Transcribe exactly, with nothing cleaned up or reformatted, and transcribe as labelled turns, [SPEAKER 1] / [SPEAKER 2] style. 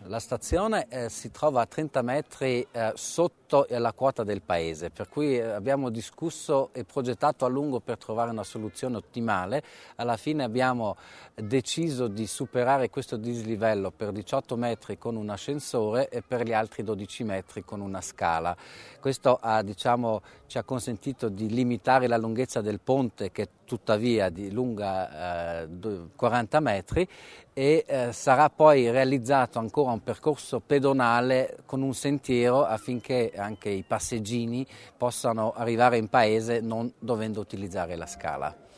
[SPEAKER 1] La stazione eh, si trova a trenta metri eh, sotto la quota del paese, per cui eh, abbiamo discusso e progettato a lungo per trovare una soluzione ottimale. Alla fine abbiamo deciso di superare questo dislivello per diciotto metri con un ascensore e per gli altri dodici metri con una scala. Questo ha, diciamo, ci ha consentito di limitare la lunghezza del ponte, che tuttavia di lunga eh, quaranta metri, e eh, sarà poi realizzato ancora un percorso pedonale con un sentiero affinché anche i passeggini possano arrivare in paese non dovendo utilizzare la scala.